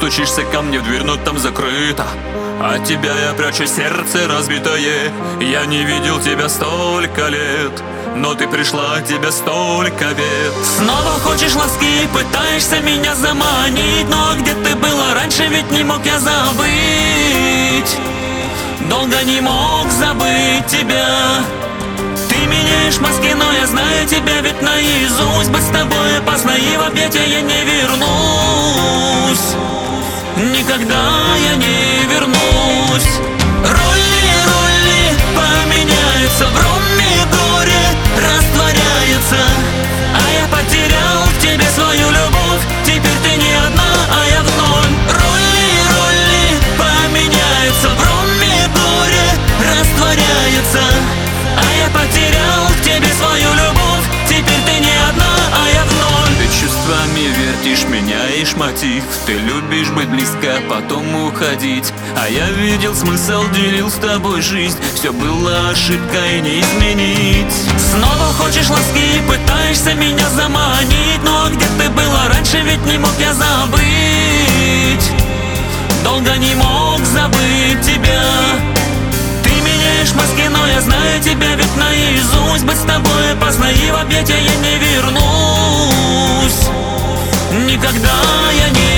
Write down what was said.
стучишься ко мне в дверь, но там закрыто. От тебя я прячу сердце разбитое. Я не видел тебя столько лет, но ты пришла, от тебя столько бед. Снова хочешь ласки, пытаешься меня заманить. Но где ты была раньше, ведь не мог я забыть. Долго не мог забыть тебя. Ты меняешь маски, но я знаю тебя ведь наизусть. Быть с тобой опасно, и в объятия я не вернусь. Никогда я не вернусь. Роли поменяются, в роме горе растворяется. А я потерял в тебе свою любовь. Теперь ты не одна, а я вновь. Роли поменяются, в роме горе растворяется. А я потерял в тебе свою любовь. Теперь ты не одна, а я вновь. Ты чувствами вертишь, меняешь мотив. Ты любишь быть близко, потом уходить. А я видел смысл, делил с тобой жизнь. Все было ошибкой, не изменить. Снова хочешь ласки, пытаешься меня заманить. Но где ты была раньше, ведь не мог я забыть. Долго не мог забыть тебя. Маски, но я знаю тебя ведь наизусть. Быть с тобой опасно, и в объятия я не вернусь. Никогда я не